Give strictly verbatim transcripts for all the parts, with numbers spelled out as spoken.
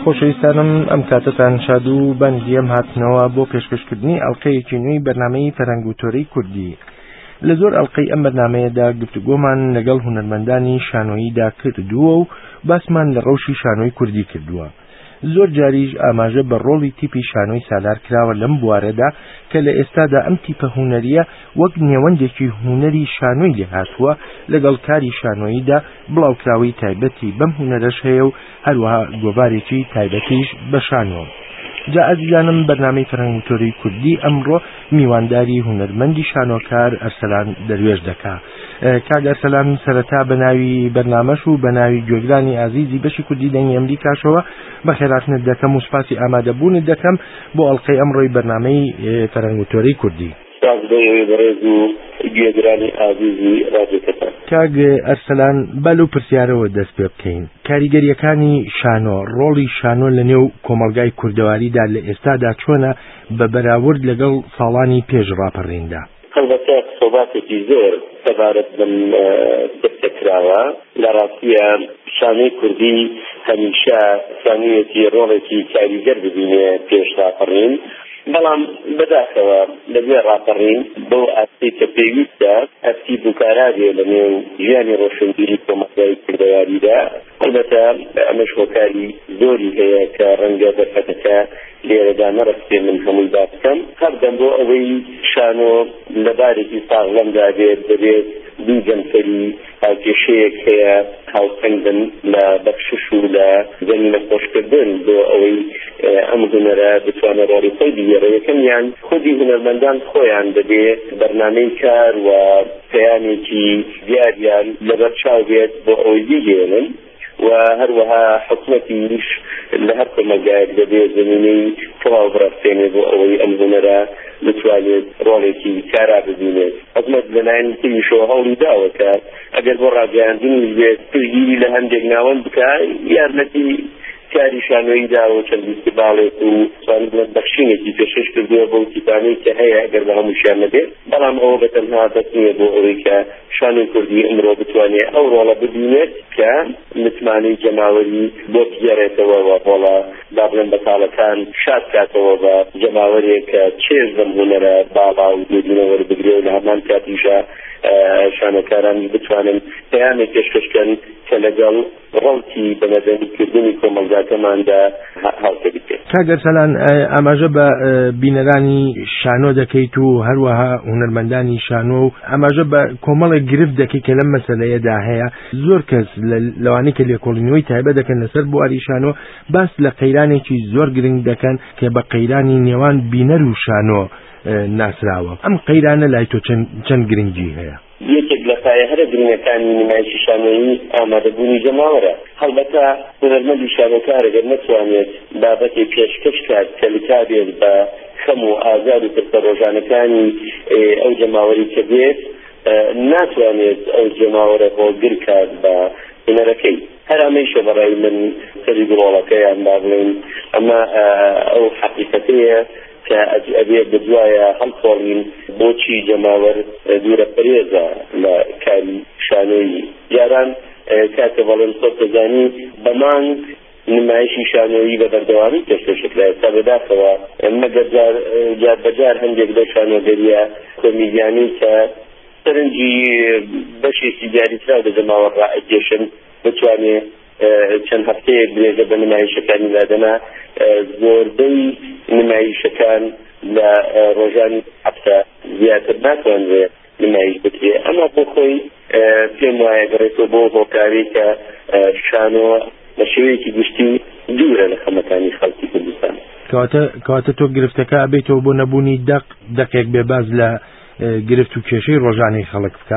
خۆشەویستانم ئەم کاتتان شاد و بەنگی ئەم هاتنەوە بۆ پێشکەشکردنی ئەڵقەیەکی نوێی بەرنامەی فەرهەنگ و تۆرەی کوردی. لە زۆر ئەڵقەی ئەم بەرنامەیەدا گفتوگۆمان لەگەڵ هونەرمەندانی شانۆییدا کردووە و باسمان لە ڕەوشی شانۆی کوردی کردووە. زۆر جاریش ئاماژە بە ڕۆڵی تیپی شانۆی سالار کراوە لەم بوارەدا کە لە ئێستادا ئەم تیپە هونەریە وەک نێوەندێکی هونەری شانۆی لێ هاتووە لەگەڵ کاری شانۆییدا بڵاوکراوی تایبەتی بەم هونەرەش هەیە و هەروەها گۆڤارێکی تایبەتیش بە شانۆ. جا ئەزیزانم بەرنامەی فەرهەنگ و تۆرەی کوردی ئەمڕۆ میوانداری هونەرمەندی شانۆکار ئەرسەلان دەروێش دەکا. کاگ ئەرسەلان سەرەتا بە ناوی بەرنامەش و بە ناوی گوێگرانی ئازیزی بەشی کوردی دەنگی ئەمریکاشەوە بەخێراتنت دەکەم و سوپاسی ئامادەبوونت دەکەم بۆ ئەڵقەی ئەمڕۆی بەرنامەی فەرهەنگ و تۆرەی کوردی. کاگ ئەرسەلان بەل و پرسیارەوە دەست پێ بکەین. کاریگەریەکانی شانۆ، ڕۆڵی شانۆ لە نێو کۆمەلگای کوردەواریدا لە ئێستادا چۆنە بە بەراورد لەگەڵ ساڵانی پێش ڕاپەڕیندا؟ هەڵبەتە سۆباتێکی زۆر سەبارەت بم دەستەکراوە. لە ڕاستیە شانۆی کوردی هەمیشە شانۆیەکی ڕۆڵێکی کاریگەر ببینێ پێش ڕاپەڕین، بەڵام بەداخەوە لەبێ ڕاپەڕین بۆ ئاستی کە پێویستە ئەستی بووکارابێ لە نێو ژیانی ڕۆشنبیری کۆمەلگای کوردەواریدا. هەڵبەتە ئەمەش هۆکاری زۆری هەیە کە ڕەنگە دەرفەتەکە لێرەدا نەڕستێ من هەمووی باس بکەم. هەردەم بۆ ئەوەی شانۆ لە بارێکی ساغڵەمدا بێت دەبێت دوو جەمسەری هاوکێشەیەک هەیە هاوسەنگن لە بەخشش و لە زەمینە خۆشکردن بۆ ئەوەی ئەم هونەرە بتوانە ڕۆڵی خۆی بگێڕێ. یەکەمیان خودی هونەرمەندان خۆیان دەبێت بەرنامەی کار و پەیامێکی دیاریان لەبەرچاو بێت بۆ ئەوەی بگێڕن و هەروەها حکومەتیش لە هەر کۆمەلگایەک دەبێت زمینەی تەواو بڕەستێنێ بۆ ئەوەی ئەم هونەرە بتوانێت ڕۆڵێکی کارا ببینێت. حکومەت لەلایەن تریشەوە هەوڵی داوە کە ئەگەر بۆ ڕاگەیاندنی بێت پشتگیری لە هەندێک ناوەند بکە یارمەتی کاری شانۆیی داوە چەند استیباڵێت و توانیت بەخشینێکی پێشکەش کردووە بۆ تیپانەی کە هەیە ئەگەر بە هەمووشیان نەبێت. بەڵام ئەوە بەتەنها بەس نییە بۆ ئەوەی کە شانۆی کوردی ئەمڕۆ بتوانێت ئەو ڕۆڵە ببینێت کە متمانەی جەماوەری بۆ بگێڕێتەوە و ڕۆڵە دابڵێن بەتاڵەکان شاد کاتەوە بە جەماوەرێک کە چێژ بەم هونەرە باڵا و دوێنە وەربگرێ و لە هەمان کاتیشە شانۆکاران بتوانن پەیامێک پێشکەشکەن کە لەگەڵ ڕۆڵی بەنەدەنیکردنی کۆمەلگاکەماندا هەڵکە بکرێت. کاگ ئەرسەلان ئاماژە بە بینەرانی شانۆ دەکەیت و هەروەها هونەرمەندانی شانۆ و ئاماژە بە کۆمەڵێک گرفت دەکەیت کە لەم مەسەلەیەدا هەیە. زۆر کەس لەوانەی کە لێکۆڵینەوەی تایبەت دەکەن لەسەر بواری شانۆ باس لە قەیرانێکی زۆر گرنگ دەکەن کە بە قەیرانی نێوان بینەر و شانۆ ناسراوە. ئەم قەیرانە لای تۆ چەند گرنگی هەیە؟ یەکێک لە پایەهەرە گرنگەکانی نمایشی شانۆیی ئامادەبوونی جەماوەرە. هەڵبەتە هونەرمەندی شانۆکار ئەگەر نەتوانێت بابەتێک پێشکەش کات کە لکابێت بە خەم و ئازار و پرسە ڕۆژانەکانی ئەو جەماوەری کە بێت ناتوانێت ئەو جەماوەرە هۆگر کات بە هونەرەکەی. هەر ئەمەیشە بەڕای من سەری گڵۆڵەکەیان با بڵێن ئەمە ئەو حەقیقەتەیە کە ئەبێت بدوایە هەڵکۆڵین بۆچی جەماوەر دوورە پەرێزە لە کاری شانۆیی. جاران کاتە بەڵێن سۆت دەزانی بەمانگ نمایشی شانۆیی بە بەردەوامی پێشکەشکرایە تا بەداخەوە مەگەر جار بەجار هەندێک لە شانۆگەریە کۆمیدیانی کە سەرنجی بەشێکی دیاریکراو لە جەماوەر ڕائەکێشن بتوانێت چەند هەفتەیەک درێژە بە نمایشەکانی دادەنا. زۆربەی نمایشەکان لە ڕۆژانی هەفتە زیاتر ناتوانرێت نمایش بکرێت. ئەمە بۆ خۆی پێم وایە گەڕێتەوە بۆ هۆکاری کە شانۆ بە شێوەیەکی گشتی دوورە لە خەمەکانی خەڵکی کوردستان. کەواتە تۆ گرفتەکە ئەبێتەوە بۆ نەبوونی دەق دەقێک بێباز لە گرفت و کێشەی ڕۆژانەی خەڵک بکە.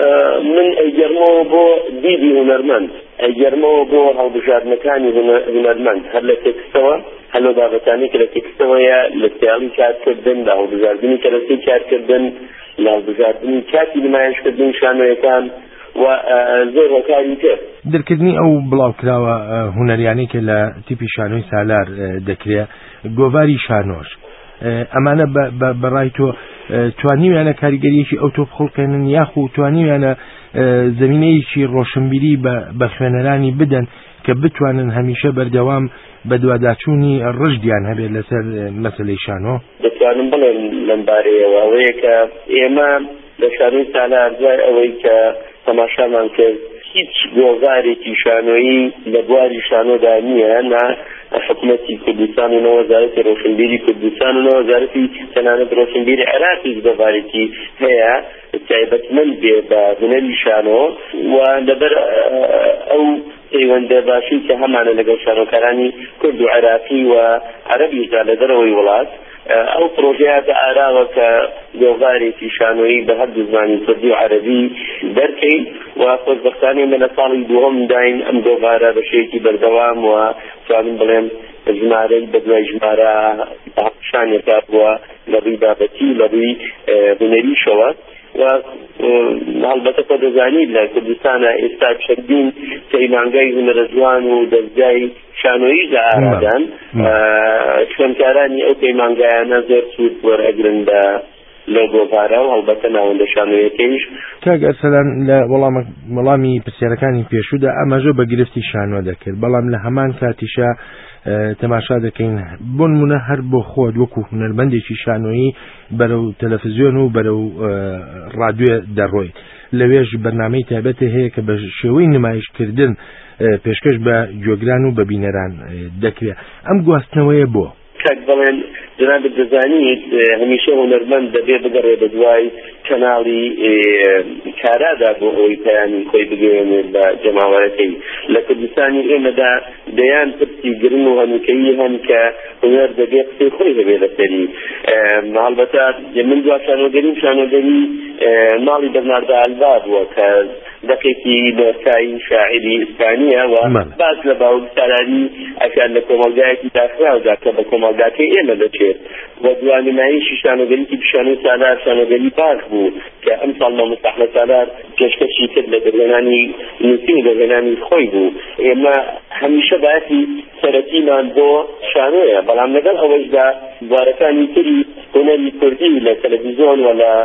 من ئەیگەرمەوە بۆ دیدی هونەرمەند، ئەیگەرمەوە بۆ هەڵبژاردنەکانی هونەرمەند هەر لە تێکستەوە هەر لە بابەتانی کە لە تێکستەوەیە لە سیاڵی کارکردن لە هەڵبژاردنی کەرەسی کارکردن لە هەڵبژاردنی کاتی نمایشکردن شانۆیەکان و زۆر هۆکاری تر دەرکردنی ئەو بڵاوکراوە هونەریانەی کە لە تیپی شانۆی سالار دەکرێت گۆڤاری شانۆش ئەمانە بەڕای تۆ توانیویانە کاریگەریەکی ئەو تۆ بخڵقێنن یاخو توانیویانە زمینەیەکی ڕۆشنبیری بە خوێنەرانی بدەن کە بتوانن هەمیشە بەردەوام بە دوواداچوونی ڕژدیان هەبێت لەسەر مەسەلەی شانۆ؟ دەتوانم بڵێن لەم بارەیەوە ئەوەیە کە ئێمە لە شانۆی سالار دوای ئەوەی کە تەماشامان کرد هیچ گۆڤارێکی شانۆیی لە بواری شانۆدا نییە، نا حکومەتی کوردستان و وەزارەتی ڕۆشنبیری کوردستان و وەزارەتی تەنانەت ڕۆشنبیری عێراقیش گۆڤارێکی هەیە تایبەتمەند بێ بە هونەری شانۆ و لەبەر ئەو پەیوەندە باشی کە هەمانە لەگەڵ شانۆکارانی کورد و عێراقی و عەرەبیشدا لە دەرەوەی وڵات ئەو پرۆژەیە بە ئاراوە کە گۆڤارێکی شانۆیی بە هەردوو زمانی کوردی و عەرەبی دەرکەین و خۆشبەختانەیە لە ساڵی دووەم داین ئەم گۆڤارە بە شێوەیەکی بەردەوام و توانم بڵێم ژمارەی بە دوای ژمارە شانێکا بووە لە ڕووی بابەتی لە ڕووی هونەریشەوە و هەڵبەتە خۆ دەزانید لە کوردستانە ئێستا چەندین پەیمانگای هونەرە جوان و دەستگای شانۆیی لە ئارادان خوێندکارانی ئەو پەیمانگایانە زۆر سوود وەرئەگرن بە لە گۆڤارە و هەڵبەتە ناوەندە شانۆیەکەیش. کاک ئەرسەلان لە وەڵامی پرسیارەکانی پێشوودا ئەمەژە بە گرفتی شانۆ دەکرد، بەڵام لە هەمان کاتیشە تەماشا دەکەین بۆ نمونە هەر بۆ خۆت وەکو هونەرمەندێکی شانۆیی بەرەو تەلەڤیزیۆن و بەرەو ڕادیۆ دەڕۆیت، لەوێژ بەرنامەی تایبەتە هەیە کە بە شێوەی نمایشکردن پێشکەش بە گوێگران و بە بینەران دەکرێت. ئەم گواستنەوەیە بۆ کاک بڵێن جنابت دەزانیت هەمیشە هونەرمەند دەبێ بگەڕێ بە دوای کەناڵی کارادا بۆ ئەوەی پەیامی خۆی بگەێنێت بە جەماوەرەکەی. لە کوردستانی ئێمەدا دەیان پرسی گرن و هەنووکەیی هەن کە هونەر دەبێت قسەی خۆی هەبێ لەسەری. هەڵبەتە من دوا شانۆگەریم شانۆگەری ماڵی بەرناردە ئالبا بووە کە دەقێکی نۆرکایی شاعری ئیسپانیە و باس لە باوک سالاری ئەکان لە کۆمەلگایەکی داخراودا کە بە کۆمەلگاکەی ئێمە دەچێت و دوانمایشی شانۆگەریکی پیشانەی سالار شانۆگەری باش بوو کە ئەم ساڵ مامۆستا ئەحمەد سالار پێشکەشی کرد لە دەرهێنانی نووسین و دەرهێنانی خۆی بوو. ئێمە هەمیشە باەتی سەرەتیمان بۆ شانۆیە، بەڵام لەگەڵ ئەوەشدا بوارەکانی تری هونەری کوردی لە تەلەڤیزیۆن و لە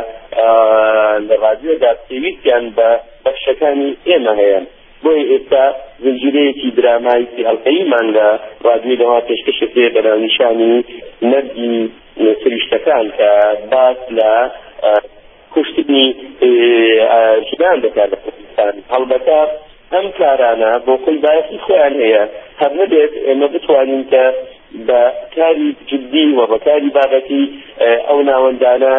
لە ڕادیۆدا پێویستیان بە بەخشەکانی ئێمە هەیە. بۆی ئێستا زنجیرەیەکی درامایی هەڵقەییمان لە ڕادیۆداوا پێشکەشە پێ بەناونیشانی نەردی فریشتەکان کە باس لە کوشتنی ژنان دەکات لە کوردستان. هەڵبەتە ئەم کارانە بۆ خۆی بایەخی خۆیان هەیە، هەر نەبێت ئێمە بتوانین کە بە کاری جدی و بە کاری بابەتی ئەو ناوەندانە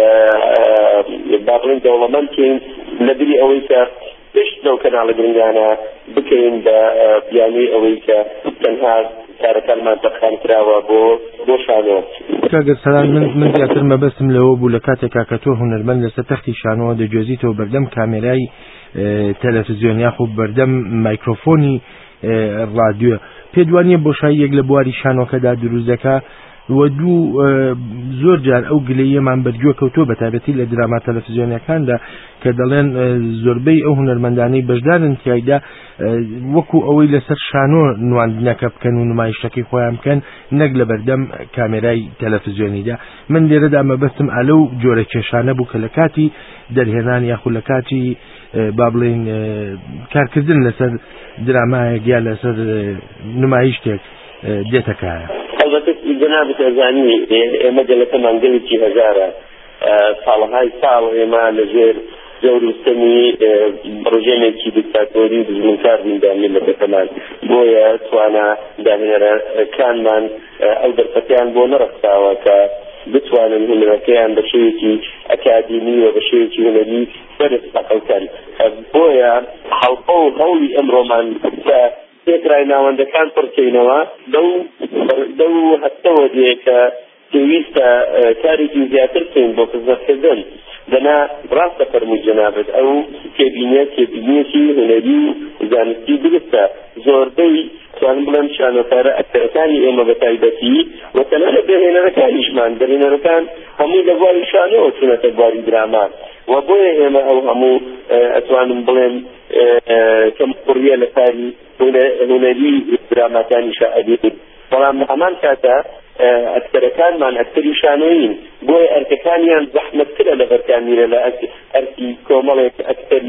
با بڵێن دەوڵەمەند بکەین لەبری ئەوەی کە پشت لەو کەناڵە گرنگانە بکەین بە بیانووی ئەوەی کە تەنها کارەکانمان تەقام کراوە بۆ بۆ شانۆ. کاگەر سەلام من من زیاتر مەبەستم لەوە بوو لە کاتێکا کە تۆ هونەرمەند لەسەر تەختی شانۆ دەگوێزیتەوە بەردەم کامێرای تەلەڤیزیۆن یاخۆ بەردەم مایکرۆفۆنی ڕادیۆ پێدوانیە بۆشاییەک لە بواری شانۆکەدا دروست دەکا و دوو زۆر جار ئەو گلەیەمان بەرگوێ کەوتۆ بە تایبەتی لە دراما تەلەڤیزیۆنەکاندا کە دەڵێن زۆربەی ئەو هونەرمەندانەی بەشدارن تیایدا وەکو ئەوەی لەسەر شانۆ نواندنەکە بکەن و نمایشەکەی خۆیان بکەن نەک لە بەردەم کامێرای تەلەڤیزیۆنیدا. من لێرەدا مەبەستم ئەلەو جۆرە کێشانە بوو کە لە کاتی دەرهێنان یاخود لە کاتی با بڵێن کارکردن لەسەر درامایەک یا لەسەر نمایشتێک دێتەکایە. البته جناب تزانی ئێمە گەلەکەمان گەلێکی هەزارە ساڵهای ساڵ ئێمە لەژێر جەوروستەمی ڕژێمێکی دیکتاتۆری و دژمنکار بووین بە میلەتەکەمان، بۆیە توانە داهێنەرەکانمان ئەو دەرفەتیان بۆ نەڕەخساوە کە بتوانن هونەرەکەیان بە شێوێکی ئەکادیمی و بە شێوێکی هونەری بەرز تەقەوکەن. بۆیە خەڵقە و هەوڵی ئەمڕۆمان کە پێکرای ناوەندەکان پڕکەینەوە دەو هەستەوە دێ کە پێویستە کارێکی زیاتر بکەین بۆ خزمەتکردن. دەنا ڕاستە فەرمووی جەنابەت ئەو کێبینە کێبینێکی هونەری و زانستی درستە. زۆربەی توانم بڵێم شانۆکارە ئەکتەرەکانی ئێمە بە تایبەتی و تەنانەت دەرهێنەرەکانیشمان دەرهێنەرەکان هەمووی لە بواری شانۆ چونەتە بواری دراما و بۆیە ئێمە ئەو هەموو ئەتوانم بڵێم کەم قوڕیە لە کاری هونەری دراماکانی شائەبی. بەڵام هەمان کاتە ئەکتەرەکانمان ئەکتەری شانۆیین، بۆیە ئەرکەکانیان زەحمەتترە لە بەرکانیرە لە ئەرکی کۆمەڵێک ئەکتەری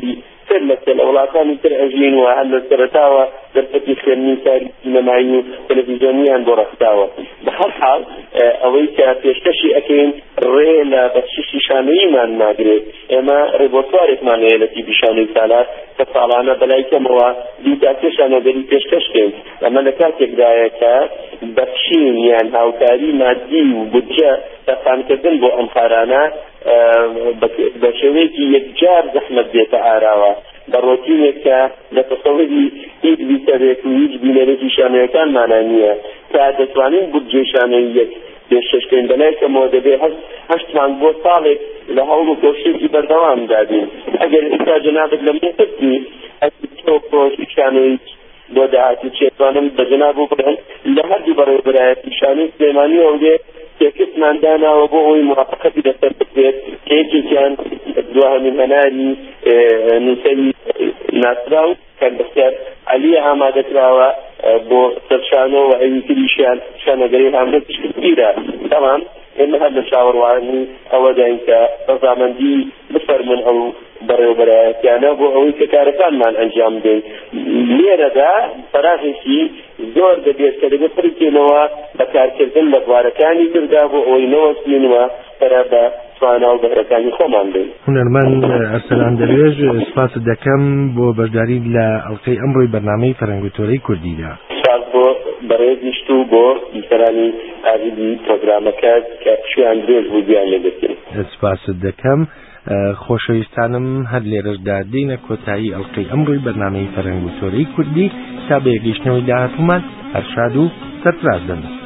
تر لەسەر لە وڵاتانی تر ئەژین و هەر لە سەرەتاوە دەرفەتی خوێندنی تاریخی سینەمایی و تەلەڤیزیۆنیان بۆ ڕەخساوە. بە هەر حاڵ ئەوەی کە پێشکەشی ئەکەین ڕێ لە بەخشیشی شانۆییمان ناگرێت. ئێمە ڕێبۆرتوارێکمان هەیە لە تیڤی شانۆی سالار کە ساڵانە بەلای کەمەوە دیتاکتێ شانۆگەری پێشکەشکەین. ئەمە لە کاتێکدایە کە بەخشین یان هاوکاری مادی و بودجە دەفانکردن بۆ ئەم کارانە بە شێوەیەکی یەکجار زەحمەت بێتە ئاراوە بە ڕۆتینێک کە لە تەسەووری هیچ بیسەرێک و هیچ بینەرێکی شانۆیەکانمانە نییە تا دەتوانین بودجەی شانۆیی پێشکەشکەین بەلایکەمەوە دەبێت هەشتمان بۆ ساڵێک لە هەوڵ و کۆشتێکی بەردەوام دادین. ئەگەر ئێستا جەنابەت لە منێتی ئەتۆ پرۆژی شانۆیی بۆ داهاتی چێتوانم بە جەناب و بڵێن لە هەردوو بەڕێوەبەرایەتی شانۆی سلێمانی هەولێر تێکستمان داناوە بۆ ئەوەی موافقەتی لەسەر بکرێت کە یەکێکیان دواهەمین هەناری نووسەری ناسراو کە بەختیار عەلیە ئامادەکراوە بۆ سەرشانۆ و ئەوی تریشیان شانۆگەری هەمرەت پشتگیرە. تەمام ئێمە هەر لە چاوەڕوانی ئەوە داین کە ڕەزامەندی بفەرمون ئەو بەڕێوەبەرایەتیانە بۆ ئەوەی کە کارەکانمان ئەنجام بدەین. لێرەدا فەراغێکی زۆر دەبێت کە دەبێت بڕکێنەوە بە کارکردن لە بوارەکانی تردا بۆ ئەوەی نەوەستێنەوە بەرە بە توانە و بەهرەکانی خۆمان بین. هونەرمەند ئەرسەلان دەروێژ سپاس دەکەم بۆ بەشداری لە ئەڵقەی ئەمڕۆی بەرنامەی فەرەنگوتۆرەی کوردیدا. سپاس بۆ بەڕێزیشت و بۆ بیسەرانی ئاژیلی پرۆگرامەکە کە شویان درێژ بوو گویان لێدەکەین. سپاست دەکەم. خۆشەویستانم هەر لێرەشدا دێنە کۆتایی ئەڵقەی ئەمڕۆی بەرنامەی فەرەنگوتۆرەی کوردی تا بە یەگەیشتنەوەی داهاتوومان هەر شاد و سەرفراز بن.